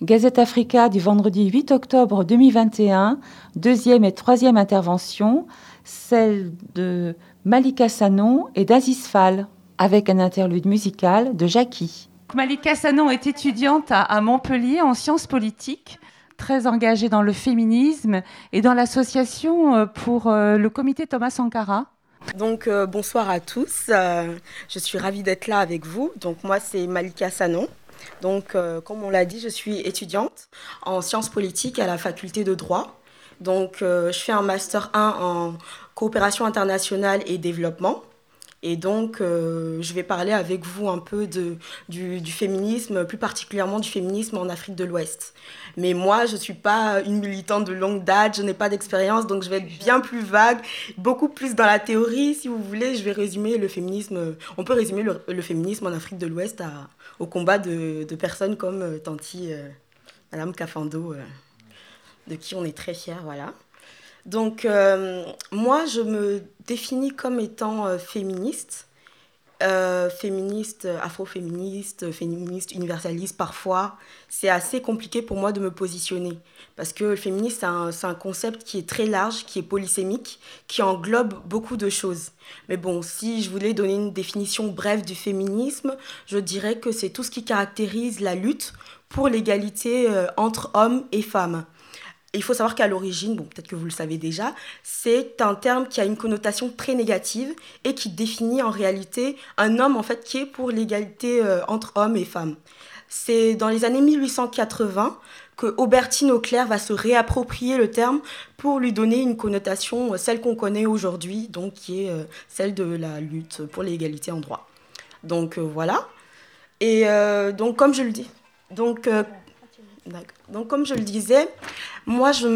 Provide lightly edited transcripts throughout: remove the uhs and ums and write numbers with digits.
Gazette Africa du vendredi 8 octobre 2021, deuxième et troisième intervention, celle de Malika Sanon et d'Aziz Fall, avec un interlude musical de Jackie. Malika Sanon est étudiante à Montpellier en sciences politiques, très engagée dans le féminisme et dans l'association pour le comité Thomas Sankara. Donc bonsoir à tous, je suis ravie d'être là avec vous. Donc moi c'est Malika Sanon. Donc comme on l'a dit, je suis étudiante en sciences politiques à la faculté de droit. Donc je fais un master 1 en coopération internationale et développement. Et donc, je vais parler avec vous un peu du féminisme, plus particulièrement du féminisme en Afrique de l'Ouest. Mais moi, je ne suis pas une militante de longue date, je n'ai pas d'expérience, donc je vais être bien plus vague, beaucoup plus dans la théorie. Si vous voulez, je vais résumer le féminisme. On peut résumer le féminisme en Afrique de l'Ouest au combat de personnes comme Tanti, Madame Kafando, de qui on est très fiers, voilà. Donc, moi, je me définis comme étant féministe, féministe, afroféministe, féministe, universaliste parfois. C'est assez compliqué pour moi de me positionner parce que le féminisme, c'est un concept qui est très large, qui est polysémique, qui englobe beaucoup de choses. Mais bon, si je voulais donner une définition brève du féminisme, je dirais que c'est tout ce qui caractérise la lutte pour l'égalité entre hommes et femmes. Il faut savoir qu'à l'origine, bon, peut-être que vous le savez déjà, c'est un terme qui a une connotation très négative et qui définit en réalité un homme en fait, qui est pour l'égalité entre hommes et femmes. C'est dans les années 1880 que Aubertine Auclair va se réapproprier le terme pour lui donner une connotation, celle qu'on connaît aujourd'hui, donc qui est celle de la lutte pour l'égalité en droit. Donc voilà. Et donc comme je le dis, donc comme je le disais, moi je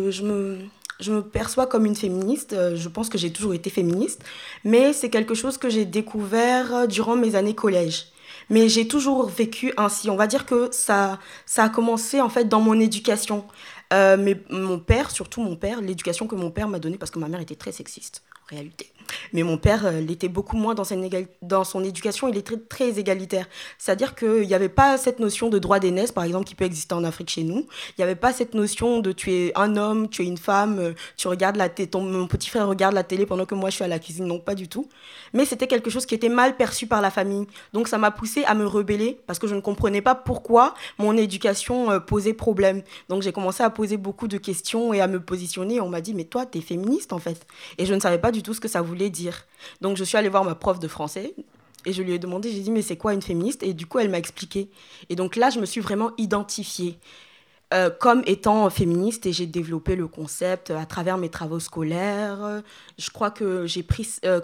me perçois comme une féministe. Je pense que j'ai toujours été féministe, mais c'est quelque chose que j'ai découvert durant mes années collège. Mais j'ai toujours vécu ainsi. On va dire que ça a commencé en fait dans mon éducation. Mais mon père, surtout mon père, l'éducation que mon père m'a donnée, parce que ma mère était très sexiste en réalité. Mais mon père l'était beaucoup moins dans son éducation, il est très, très égalitaire. C'est-à-dire qu'il n'y avait pas cette notion de droit d'aînesse, par exemple, qui peut exister en Afrique chez nous. Il n'y avait pas cette notion de tu es un homme, tu es une femme, tu regardes mon petit frère regarde la télé pendant que moi je suis à la cuisine. Non, pas du tout. Mais c'était quelque chose qui était mal perçu par la famille. Donc ça m'a poussée à me rebeller parce que je ne comprenais pas pourquoi mon éducation posait problème. Donc j'ai commencé à poser beaucoup de questions et à me positionner. On m'a dit, mais toi, t'es féministe en fait. Et je ne savais pas du tout ce que ça voulait dire. Donc je suis allée voir ma prof de français et je lui ai demandé, j'ai dit mais c'est quoi une féministe? Et du coup elle m'a expliqué. Et donc là je me suis vraiment identifiée comme étant féministe et j'ai développé le concept à travers mes travaux scolaires. Je crois que j'ai pris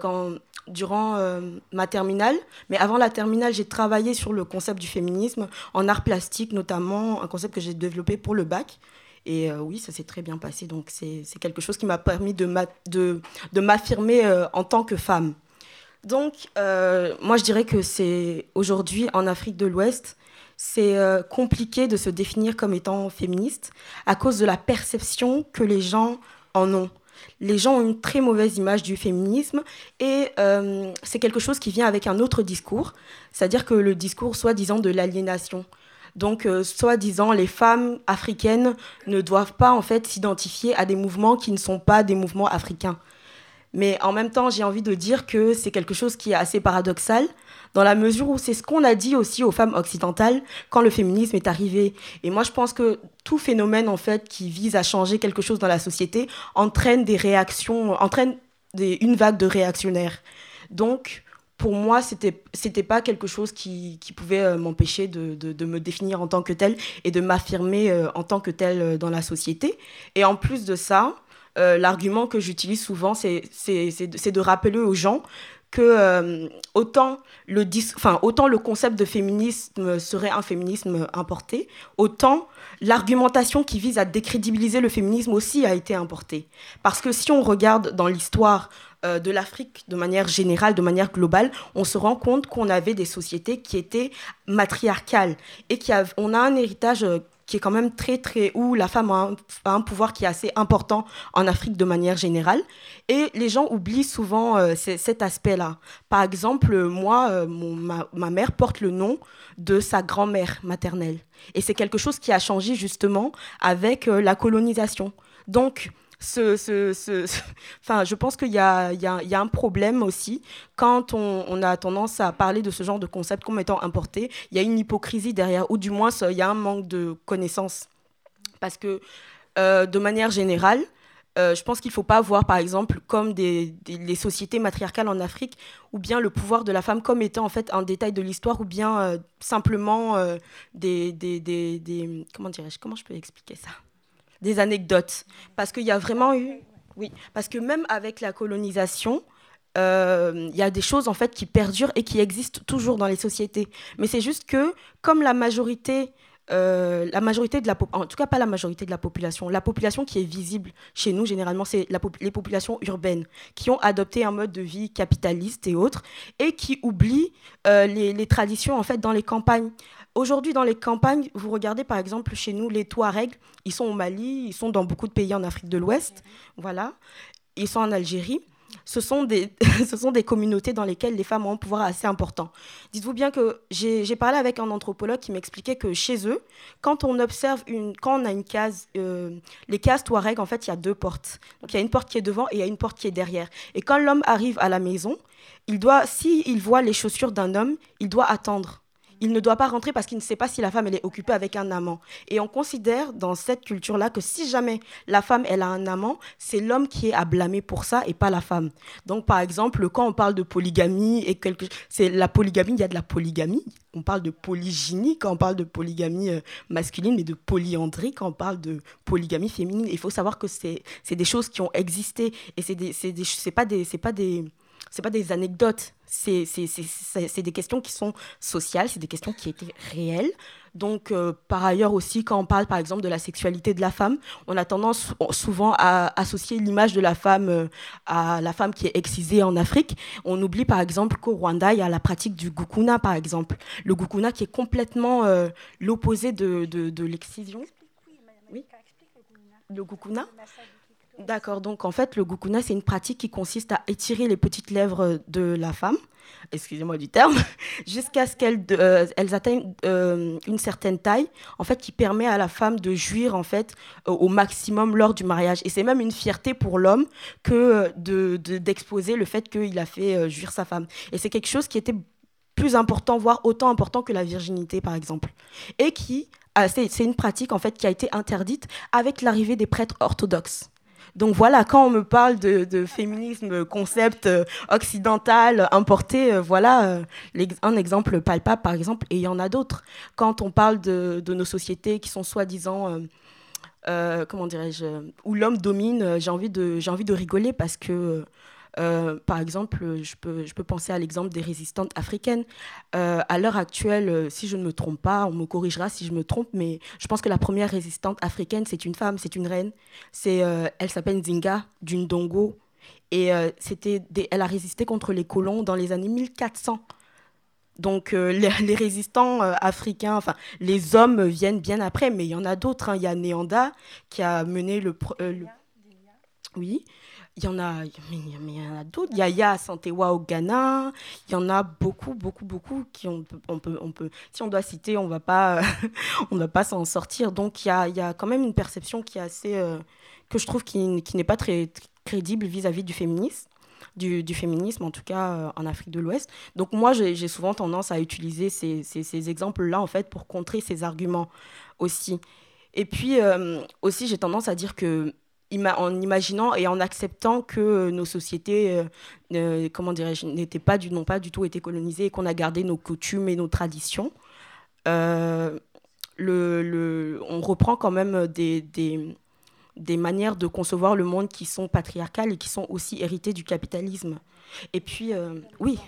durant ma terminale, mais avant la terminale j'ai travaillé sur le concept du féminisme en art plastique notamment, un concept que j'ai développé pour le bac. Et oui, ça s'est très bien passé. Donc, c'est quelque chose qui m'a permis de m'affirmer en tant que femme. Donc, moi, je dirais que c'est aujourd'hui, en Afrique de l'Ouest, c'est compliqué de se définir comme étant féministe à cause de la perception que les gens en ont. Les gens ont une très mauvaise image du féminisme et c'est quelque chose qui vient avec un autre discours, c'est-à-dire que le discours soi-disant de l'aliénation. Donc, soi-disant, les femmes africaines ne doivent pas en fait s'identifier à des mouvements qui ne sont pas des mouvements africains. Mais en même temps, j'ai envie de dire que c'est quelque chose qui est assez paradoxal, dans la mesure où c'est ce qu'on a dit aussi aux femmes occidentales quand le féminisme est arrivé. Et moi, je pense que tout phénomène en fait qui vise à changer quelque chose dans la société entraîne des réactions, une vague de réactionnaires. Donc, pour moi, c'était pas quelque chose qui pouvait m'empêcher de me définir en tant que telle et de m'affirmer en tant que telle dans la société. Et en plus de ça, l'argument que j'utilise souvent, c'est de rappeler aux gens que autant le concept de féminisme serait un féminisme importé, autant l'argumentation qui vise à décrédibiliser le féminisme aussi a été importée. Parce que si on regarde dans l'histoire de l'Afrique de manière générale, de manière globale, on se rend compte qu'on avait des sociétés qui étaient matriarcales et on a un héritage qui est quand même où la femme a un pouvoir qui est assez important en Afrique de manière générale. Et les gens oublient souvent cet aspect-là. Par exemple, moi, ma mère porte le nom de sa grand-mère maternelle. Et c'est quelque chose qui a changé justement avec la colonisation. Donc, enfin, je pense qu'il y a un problème aussi quand on a tendance à parler de ce genre de concept comme étant importé. Il y a une hypocrisie derrière, ou du moins il y a un manque de connaissances. Parce que de manière générale, je pense qu'il ne faut pas voir, par exemple, comme les sociétés matriarcales en Afrique, ou bien le pouvoir de la femme comme étant en fait un détail de l'histoire, ou bien simplement comment dirais-je, comment je peux expliquer ça ? Des anecdotes. Parce qu'il y a vraiment eu... Oui, parce que même avec la colonisation, il y a des choses en fait qui perdurent et qui existent toujours dans les sociétés. Mais c'est juste que, comme la majorité de la en tout cas pas la majorité de la population qui est visible chez nous généralement c'est les populations urbaines qui ont adopté un mode de vie capitaliste et autres et qui oublient les traditions en fait dans les campagnes. Aujourd'hui dans les campagnes, vous regardez par exemple chez nous les Touaregs, ils sont au Mali, ils sont dans beaucoup de pays en Afrique de l'Ouest, voilà, ils sont en Algérie. Ce sont des communautés dans lesquelles les femmes ont un pouvoir assez important. Dites-vous bien que j'ai parlé avec un anthropologue qui m'expliquait que chez eux, quand on observe quand on a une case, les cases Touareg, en fait, il y a 2 portes. Donc, il y a une porte qui est devant et il y a une porte qui est derrière. Et quand l'homme arrive à la maison, s'il voit les chaussures d'un homme, il doit attendre. Il ne doit pas rentrer parce qu'il ne sait pas si la femme elle est occupée avec un amant. Et on considère dans cette culture-là que si jamais la femme elle a un amant, c'est l'homme qui est à blâmer pour ça et pas la femme. Donc par exemple, quand on parle de polygamie, c'est la polygamie, il y a de la polygamie. On parle de polygynie quand on parle de polygamie masculine, mais de polyandrie quand on parle de polygamie féminine. Il faut savoir que c'est des choses qui ont existé et c'est pas des anecdotes, c'est des questions qui sont sociales, c'est des questions qui étaient réelles. Donc, par ailleurs aussi, quand on parle par exemple de la sexualité de la femme, on a tendance souvent à associer l'image de la femme à la femme qui est excisée en Afrique. On oublie par exemple qu'au Rwanda, il y a la pratique du gukuna par exemple. Le gukuna qui est complètement l'opposé de l'excision. Oui. Le gukuna. D'accord, donc en fait, le gukuna, c'est une pratique qui consiste à étirer les petites lèvres de la femme, excusez-moi du terme, jusqu'à ce qu'elles atteignent une certaine taille, en fait, qui permet à la femme de jouir en fait au maximum lors du mariage. Et c'est même une fierté pour l'homme que d'exposer le fait qu'il a fait jouir sa femme. Et c'est quelque chose qui était plus important, voire autant important que la virginité, par exemple. Et c'est une pratique en fait qui a été interdite avec l'arrivée des prêtres orthodoxes. Donc voilà, quand on me parle de féminisme, concept occidental, importé, voilà un exemple palpable par exemple, et il y en a d'autres. Quand on parle de nos sociétés qui sont soi-disant, comment dirais-je, où l'homme domine, j'ai envie de rigoler parce que, par exemple, je peux penser à l'exemple des résistantes africaines. À l'heure actuelle, si je ne me trompe pas, on me corrigera si je me trompe, mais je pense que la première résistante africaine, c'est une femme, c'est une reine. Elle s'appelle Nzinga, du Ndongo. Et elle a résisté contre les colons dans les années 1400. Donc les résistants africains, enfin les hommes viennent bien après, mais il y en a d'autres. Hein. Il y a Néanda qui a mené Oui. Il y en a d'autres. Il y a Yaya Santewa au Ghana. Il y en a beaucoup qui on peut. Si on doit citer, on va pas s'en sortir. Donc il y a quand même une perception qui est assez que je trouve qui n'est pas très crédible vis-à-vis du féminisme. Du féminisme, en tout cas en Afrique de l'Ouest. Donc moi, j'ai souvent tendance à utiliser ces exemples-là en fait pour contrer ces arguments aussi. Et puis aussi, j'ai tendance à dire que en imaginant et en acceptant que nos sociétés, comment dirais-je, n'ont pas du tout été colonisées et qu'on a gardé nos coutumes et nos traditions, on reprend quand même des manières de concevoir le monde qui sont patriarcales et qui sont aussi héritées du capitalisme. Et puis, oui.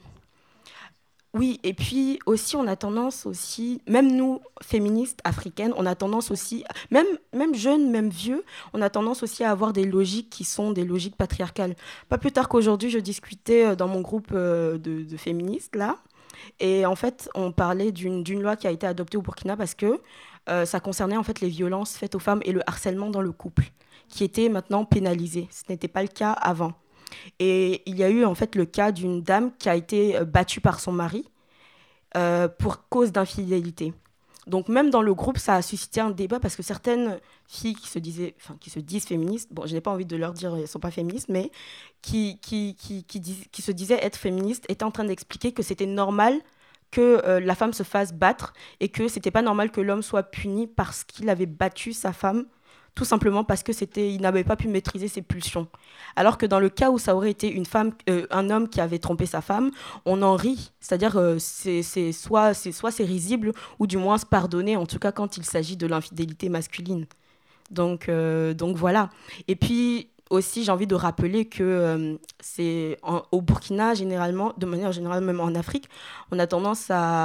Oui, et puis aussi, on a tendance aussi, même nous, féministes africaines, on a tendance aussi, même jeunes, même vieux, on a tendance aussi à avoir des logiques qui sont des logiques patriarcales. Pas plus tard qu'aujourd'hui, je discutais dans mon groupe de féministes, là, et en fait, on parlait d'une loi qui a été adoptée au Burkina parce que ça concernait en fait les violences faites aux femmes et le harcèlement dans le couple, qui étaient maintenant pénalisés. Ce n'était pas le cas avant. Et il y a eu en fait le cas d'une dame qui a été battue par son mari pour cause d'infidélité. Donc même dans le groupe, ça a suscité un débat parce que certaines filles qui se disent féministes, bon, je n'ai pas envie de leur dire qu'elles ne sont pas féministes, mais qui se disaient être féministes, étaient en train d'expliquer que c'était normal que la femme se fasse battre et que c'était pas normal que l'homme soit puni parce qu'il avait battu sa femme, tout simplement parce que il n'avait pas pu maîtriser ses pulsions. Alors que dans le cas où ça aurait été un homme qui avait trompé sa femme, on en rit. C'est-à-dire soit c'est risible ou du moins se pardonner, en tout cas quand il s'agit de l'infidélité masculine. Donc voilà. Et puis aussi, j'ai envie de rappeler que au Burkina, généralement, de manière générale, même en Afrique, on a tendance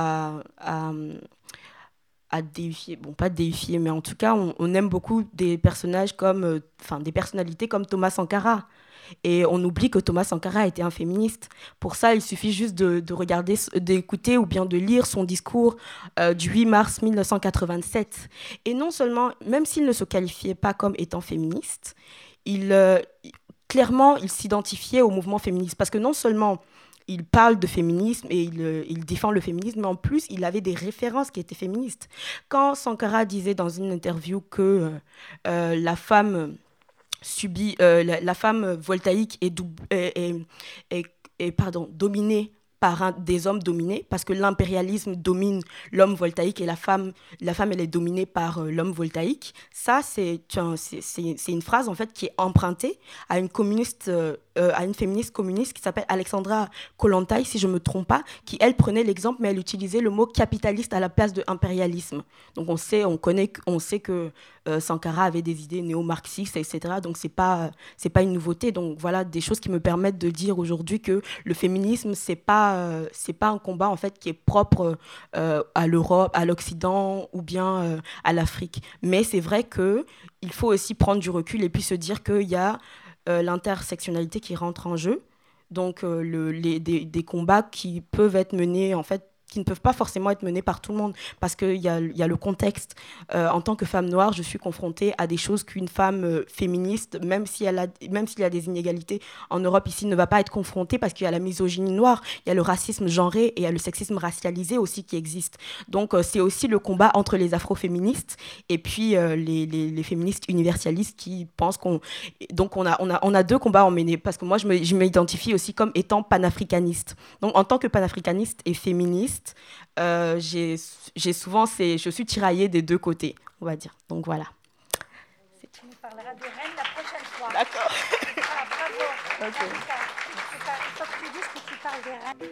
à déifier, bon pas déifier, mais en tout cas on aime beaucoup des personnages des personnalités comme Thomas Sankara. Et on oublie que Thomas Sankara était un féministe. Pour ça, il suffit juste de regarder, d'écouter ou bien de lire son discours du 8 mars 1987. Et non seulement, même s'il ne se qualifiait pas comme étant féministe, clairement, il s'identifiait au mouvement féministe. Parce que non seulement il parle de féminisme et il défend le féminisme, mais en plus, il avait des références qui étaient féministes. Quand Sankara disait dans une interview que la femme la femme voltaïque est dominée par des hommes dominés, parce que l'impérialisme domine l'homme voltaïque et la femme elle est dominée par l'homme voltaïque. Ça, c'est une phrase en fait qui est empruntée à une féministe communiste qui s'appelle Alexandra Kollontai, si je ne me trompe pas, qui elle prenait l'exemple, mais elle utilisait le mot capitaliste à la place de impérialisme. Donc on sait que Sankara avait des idées néo-marxistes, etc. Donc c'est pas une nouveauté. Donc voilà des choses qui me permettent de dire aujourd'hui que le féminisme c'est pas un combat en fait qui est propre à l'Europe, à l'Occident ou bien à l'Afrique. Mais c'est vrai que il faut aussi prendre du recul et puis se dire qu'il y a l'intersectionnalité qui rentre en jeu. Donc des combats qui peuvent être menés en fait, qui ne peuvent pas forcément être menés par tout le monde, parce qu'il y a le contexte. En tant que femme noire, je suis confrontée à des choses qu'une femme féministe, même s'il y a des inégalités en Europe ici, ne va pas être confrontée, parce qu'il y a la misogynie noire, il y a le racisme genré et il y a le sexisme racialisé aussi qui existe. Donc c'est aussi le combat entre les afroféministes et puis les féministes universalistes qui pensent Donc on a deux combats à mener, parce que moi je m'identifie aussi comme étant panafricaniste. Donc en tant que panafricaniste et féministe, je suis tiraillée des deux côtés, on va dire. Donc voilà. Tu nous parleras des reines la prochaine fois. D'accord. Ah, bravo. Okay. Il faut que tu dises que tu parles des reines.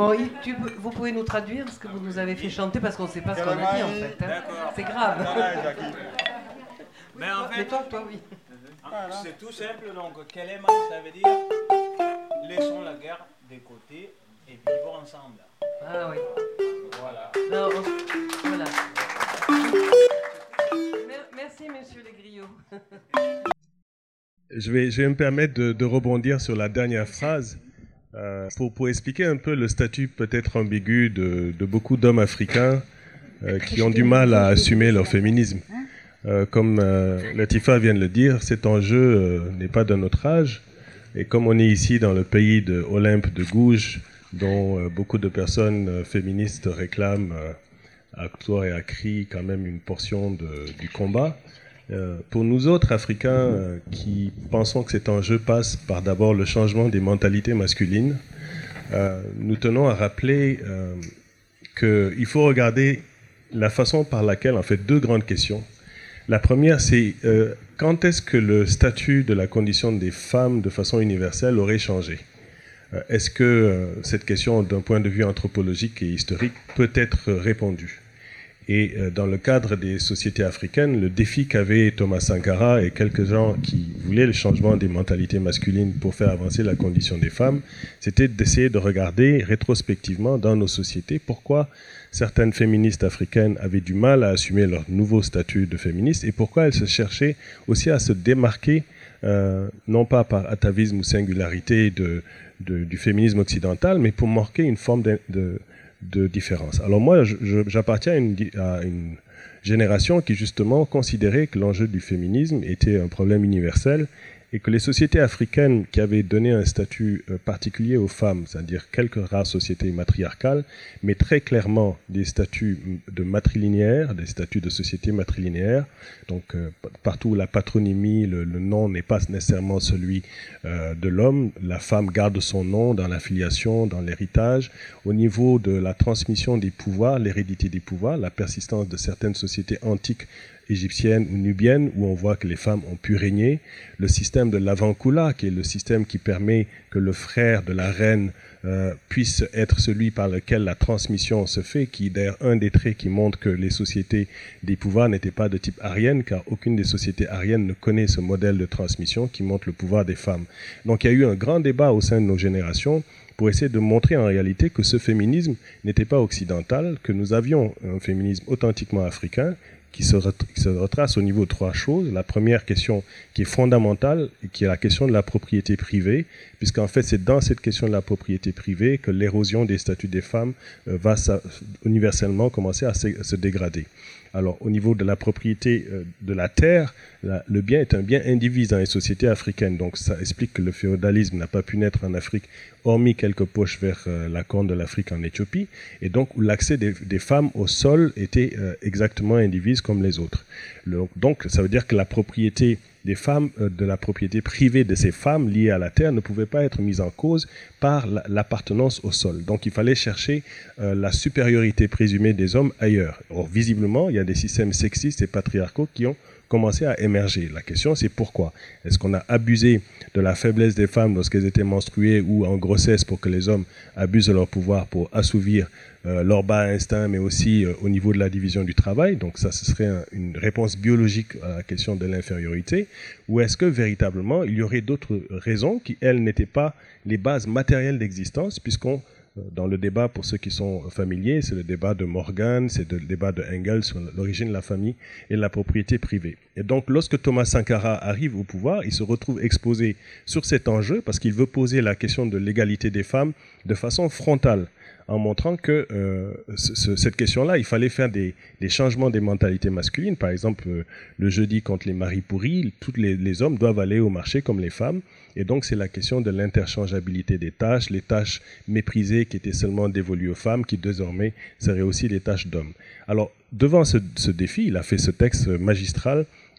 Bon, vous pouvez nous traduire ce que vous nous avez fait chanter parce qu'on ne sait pas ce qu'on a dit en fait. Hein. C'est grave. Mais en fait, toi, oui. C'est tout simple. Donc, Kelema, ça veut dire laissons la guerre de côté et vivons ensemble. Ah oui. Voilà. Non, voilà. Merci, monsieur Legriot. Je vais me permettre de rebondir sur la dernière phrase pour expliquer un peu le statut peut-être ambigu de beaucoup d'hommes africains qui ont du mal à assumer leur féminisme. Comme Latifa vient de le dire, cet enjeu n'est pas d'un autre âge. Et comme on est ici dans le pays de Olympe de Gouges, dont beaucoup de personnes féministes réclament à tort et à cri quand même une portion du combat, pour nous autres Africains qui pensons que cet enjeu passe par d'abord le changement des mentalités masculines, nous tenons à rappeler qu'il faut regarder la façon par laquelle, en fait, deux grandes questions. La première, c'est quand est-ce que le statut de la condition des femmes de façon universelle aurait changé ? Est-ce que cette question, d'un point de vue anthropologique et historique, peut être répondue ? Et dans le cadre des sociétés africaines, le défi qu'avaient Thomas Sankara et quelques gens qui voulaient le changement des mentalités masculines pour faire avancer la condition des femmes, c'était d'essayer de regarder rétrospectivement dans nos sociétés pourquoi certaines féministes africaines avaient du mal à assumer leur nouveau statut de féministe et pourquoi elles se cherchaient aussi à se démarquer, non pas par atavisme ou singularité du féminisme occidental, mais pour marquer une forme de différence. Alors moi, j'appartiens à une génération qui justement considérait que l'enjeu du féminisme était un problème universel et que les sociétés africaines qui avaient donné un statut particulier aux femmes, c'est-à-dire quelques rares sociétés matriarcales, mais très clairement des statuts de matrilinéaires, des statuts de société matrilinéaire, donc partout où la patronymie, le nom n'est pas nécessairement celui de l'homme, la femme garde son nom dans la filiation, dans l'héritage, au niveau de la transmission des pouvoirs, l'hérédité des pouvoirs, la persistance de certaines sociétés antiques égyptienne ou nubienne, où on voit que les femmes ont pu régner, le système de l'avankula, qui est le système qui permet que le frère de la reine puisse être celui par lequel la transmission se fait, qui est d'ailleurs un des traits qui montre que les sociétés des pouvoirs n'étaient pas de type arienne, car aucune des sociétés ariennes ne connaît ce modèle de transmission qui montre le pouvoir des femmes. Donc il y a eu un grand débat au sein de nos générations pour essayer de montrer en réalité que ce féminisme n'était pas occidental, que nous avions un féminisme authentiquement africain, qui se retrace au niveau de trois choses. La première question qui est fondamentale, qui est la question de la propriété privée, puisqu'en fait c'est dans cette question de la propriété privée que l'érosion des statuts des femmes va universellement commencer à se dégrader. Alors au niveau de la propriété de la terre, le bien est un bien indivise dans les sociétés africaines, donc ça explique que le féodalisme n'a pas pu naître en Afrique, hormis quelques poches vers la Corne de l'Afrique en Éthiopie, et donc où l'accès des femmes au sol était exactement indivise comme les autres. Donc ça veut dire que la propriété des femmes, de la propriété privée de ces femmes liées à la terre ne pouvait pas être mise en cause par l'appartenance au sol. Donc il fallait chercher la supériorité présumée des hommes ailleurs. Or visiblement, il y a des systèmes sexistes et patriarcaux qui ont commencé à émerger. La question, c'est pourquoi ? Est-ce qu'on a abusé de la faiblesse des femmes lorsqu'elles étaient menstruées ou en grossesse pour que les hommes abusent de leur pouvoir pour assouvir leur bas instinct, mais aussi au niveau de la division du travail? Donc ça, ce serait une réponse biologique à la question de l'infériorité. Ou est-ce que véritablement, il y aurait d'autres raisons qui, elles, n'étaient pas les bases matérielles d'existence, puisqu'on dans le débat, pour ceux qui sont familiers, c'est le débat de Morgan, c'est le débat de Engels sur l'origine de la famille et la propriété privée. Et donc, lorsque Thomas Sankara arrive au pouvoir, il se retrouve exposé sur cet enjeu parce qu'il veut poser la question de l'égalité des femmes de façon frontale, en montrant que cette question-là, il fallait faire des changements des mentalités masculines. Par exemple, le jeudi contre les maris pourris, tous les hommes doivent aller au marché comme les femmes. Et donc, c'est la question de l'interchangeabilité des tâches, les tâches méprisées qui étaient seulement dévolues aux femmes, qui désormais seraient aussi des tâches d'hommes. Alors, devant ce défi, il a fait ce texte magistral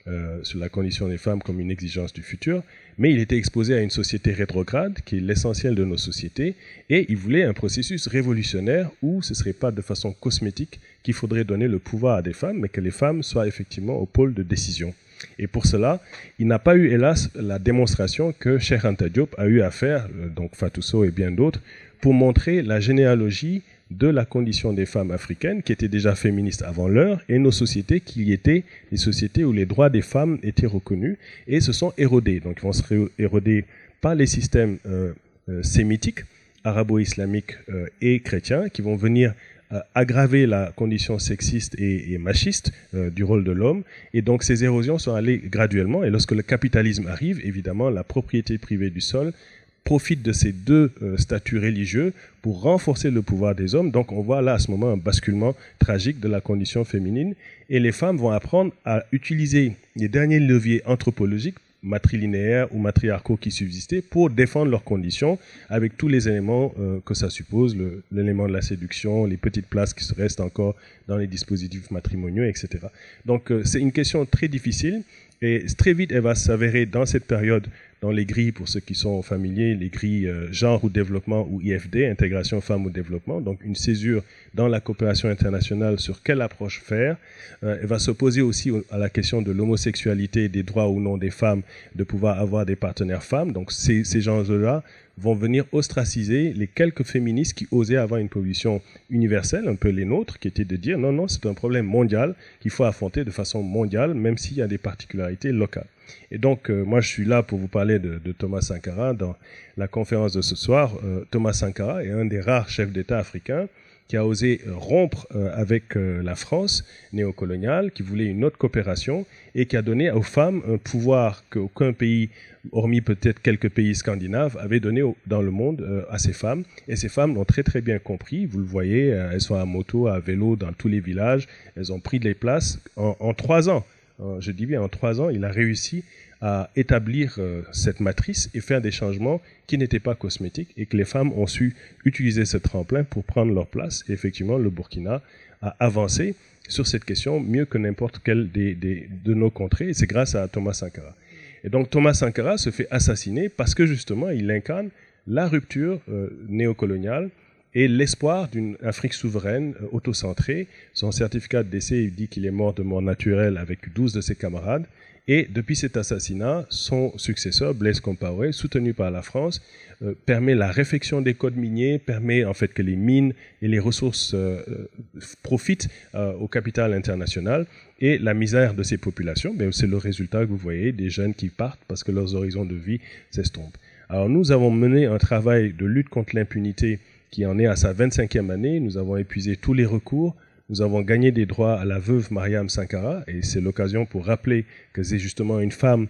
sur la condition des femmes comme une exigence du futur, mais il était exposé à une société rétrograde, qui est l'essentiel de nos sociétés, et il voulait un processus révolutionnaire où ce ne serait pas de façon cosmétique qu'il faudrait donner le pouvoir à des femmes, mais que les femmes soient effectivement au pôle de décision. Et pour cela, il n'a pas eu, hélas, la démonstration que Cheikh Anta Diop a eu à faire, donc Fatou Sow et bien d'autres, pour montrer la généalogie de la condition des femmes africaines qui étaient déjà féministes avant l'heure et nos sociétés qui étaient des sociétés où les droits des femmes étaient reconnus et se sont érodés. Donc ils vont se éroder par les systèmes sémitiques, arabo-islamiques et chrétiens qui vont venir aggraver la condition sexiste et machiste du rôle de l'homme. Et donc ces érosions sont allées graduellement et lorsque le capitalisme arrive, évidemment la propriété privée du sol profite de ces deux statuts religieux pour renforcer le pouvoir des hommes. Donc on voit là à ce moment un basculement tragique de la condition féminine et les femmes vont apprendre à utiliser les derniers leviers anthropologiques matrilinéaires ou matriarcaux qui subsistaient pour défendre leurs conditions avec tous les éléments que ça suppose, l'élément de la séduction, les petites places qui restent encore dans les dispositifs matrimoniaux, etc. Donc c'est une question très difficile et très vite elle va s'avérer dans cette période dans les grilles, pour ceux qui sont familiers, les grilles genre ou développement ou IFD, intégration femmes ou développement, donc une césure dans la coopération internationale sur quelle approche faire. Elle va s'opposer aussi à la question de l'homosexualité, des droits ou non des femmes, de pouvoir avoir des partenaires femmes. Donc ces gens-là vont venir ostraciser les quelques féministes qui osaient avoir une position universelle, un peu les nôtres, qui était de dire non, c'est un problème mondial qu'il faut affronter de façon mondiale, même s'il y a des particularités locales. Et donc, moi, je suis là pour vous parler de Thomas Sankara dans la conférence de ce soir. Thomas Sankara est un des rares chefs d'État africains qui a osé rompre avec la France néocoloniale, qui voulait une autre coopération et qui a donné aux femmes un pouvoir qu'aucun pays, hormis peut-être quelques pays scandinaves, avait donné dans le monde à ces femmes. Et ces femmes l'ont très très bien compris. Vous le voyez, elles sont à moto, à vélo dans tous les villages. Elles ont pris les places en 3 ans. Je dis bien en 3 ans, il a réussi à établir cette matrice et faire des changements qui n'étaient pas cosmétiques et que les femmes ont su utiliser ce tremplin pour prendre leur place. Et effectivement, le Burkina a avancé sur cette question mieux que n'importe quelle de nos contrées et c'est grâce à Thomas Sankara. Et donc Thomas Sankara se fait assassiner parce que justement, il incarne la rupture néocoloniale et l'espoir d'une Afrique souveraine, autocentrée. Son certificat de décès, il dit qu'il est mort de mort naturelle avec 12 de ses camarades. Et depuis cet assassinat, son successeur, Blaise Compaoré, soutenu par la France, permet la réfection des codes miniers, permet en fait que les mines et les ressources profitent au capital international. Et la misère de ces populations, c'est le résultat que vous voyez des jeunes qui partent parce que leurs horizons de vie s'estompent. Alors nous avons mené un travail de lutte contre l'impunité qui en est à sa 25e année. Nous avons épuisé tous les recours. Nous avons gagné des droits à la veuve Mariam Sankara. Et c'est l'occasion pour rappeler que c'est justement une femme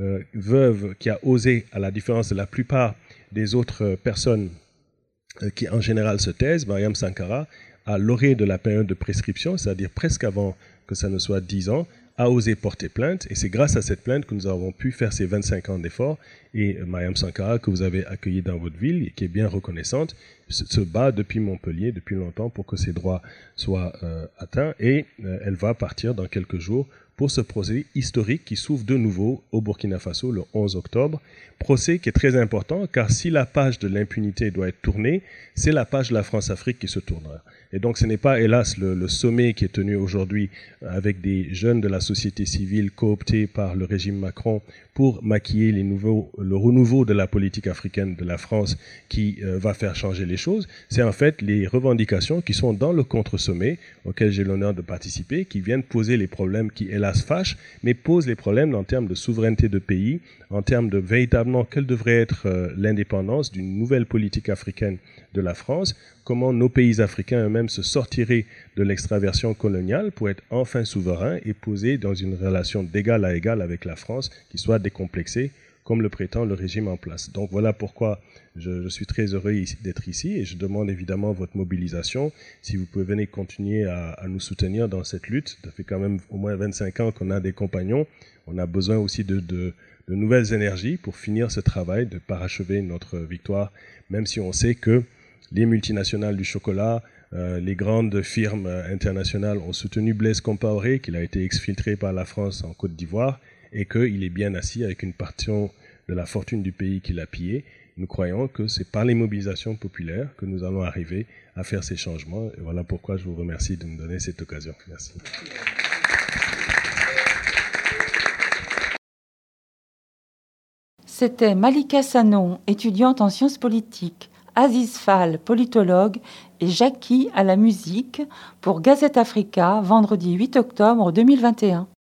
veuve qui a osé, à la différence de la plupart des autres personnes qui en général se taisent. Mariam Sankara, à l'orée de la période de prescription, c'est-à-dire presque avant que ça ne soit 10 ans, a osé porter plainte et c'est grâce à cette plainte que nous avons pu faire ces 25 ans d'efforts et Mariam Sankara que vous avez accueilli dans votre ville et qui est bien reconnaissante se bat depuis Montpellier depuis longtemps pour que ses droits soient atteints et elle va partir dans quelques jours pour ce procès historique qui s'ouvre de nouveau au Burkina Faso le 11 octobre. Procès qui est très important car si la page de l'impunité doit être tournée, c'est la page de la France-Afrique qui se tournera. Et donc ce n'est pas hélas le sommet qui est tenu aujourd'hui avec des jeunes de la société civile cooptés par le régime Macron pour maquiller le renouveau de la politique africaine de la France qui va faire changer les choses. C'est en fait les revendications qui sont dans le contre-sommet auquel j'ai l'honneur de participer, qui viennent poser les problèmes qui hélas fâchent, mais posent les problèmes en termes de souveraineté de pays, en termes de véritablement quelle devrait être l'indépendance d'une nouvelle politique africaine de la France, comment nos pays africains eux-mêmes se sortiraient de l'extraversion coloniale pour être enfin souverains et posés dans une relation d'égal à égal avec la France qui soit décomplexée comme le prétend le régime en place. Donc voilà pourquoi je suis très heureux d'être ici et je demande évidemment votre mobilisation. Si vous pouvez venir continuer à nous soutenir dans cette lutte, ça fait quand même au moins 25 ans qu'on a des compagnons. On a besoin aussi de nouvelles énergies pour finir ce travail, de parachever notre victoire, même si on sait que les multinationales du chocolat les grandes firmes internationales ont soutenu Blaise Compaoré, qu'il a été exfiltré par la France en Côte d'Ivoire, et qu'il est bien assis avec une portion de la fortune du pays qu'il a pillée. Nous croyons que c'est par les mobilisations populaires que nous allons arriver à faire ces changements. Et voilà pourquoi je vous remercie de me donner cette occasion. Merci. C'était Malika Sanon, étudiante en sciences politiques, Aziz Fall, politologue, et Jackie à la musique pour Gazette Africa, vendredi 8 octobre 2021.